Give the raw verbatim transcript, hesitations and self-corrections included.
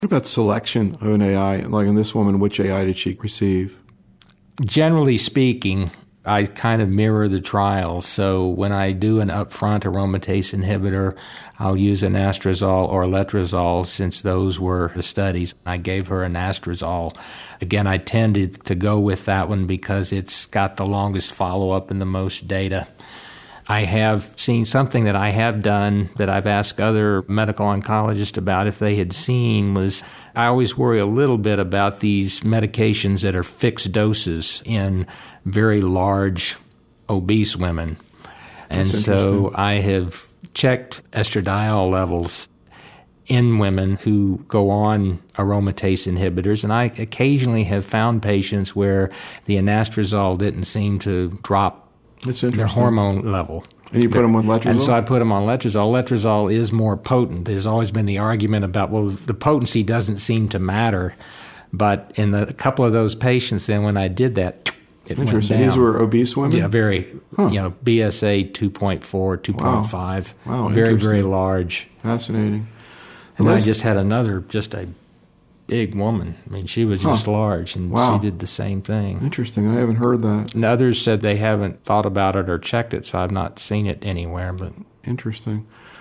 What about selection of an A I? Like in this woman, which A I did she receive? Generally speaking, I kind of mirror the trials. So when I do an upfront aromatase inhibitor, I'll use an anastrozole or letrozole, since those were the studies. I gave her an anastrozole. Again, I tended to go with that one because it's got the longest follow-up and the most data. I have seen something that I have done that I've asked other medical oncologists about if they had seen was I always worry a little bit about these medications that are fixed doses in very large obese women. And so I have checked estradiol levels in women who go on aromatase inhibitors, and I occasionally have found patients where the anastrozole didn't seem to drop their hormone level. And you put them on letrozole? And so I put them on letrozole. Letrozole is more potent. There's always been the argument about, well, the potency doesn't seem to matter. But in the, a couple of those patients, then when I did that, it went Interesting. down. These were obese women? Yeah, very, huh. you know, B S A two point four, two point five. Wow. Wow, very, very large. Fascinating. And I just had another, just a big woman. I mean, she was just huh. large, and wow. she did the same thing. Interesting. I haven't heard that. And others said they haven't thought about it or checked it, so I've not seen it anywhere. But interesting.